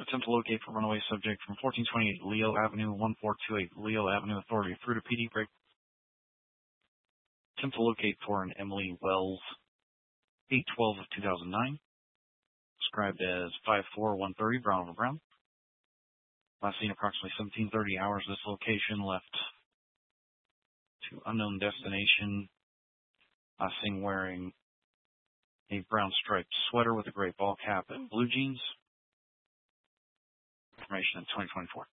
Attempt to locate for runaway subject from 1428 Leo Avenue, 1428 Leo Avenue, Authority. Fruita PD break. Attempt to locate for an Emily Wells, 8/12 of 2009. Described as 54130 Brown over Brown. Last seen approximately 17:30 hours. This location left to unknown destination. Last seen wearing a brown striped sweater with a gray ball cap and blue jeans. Information in 2024.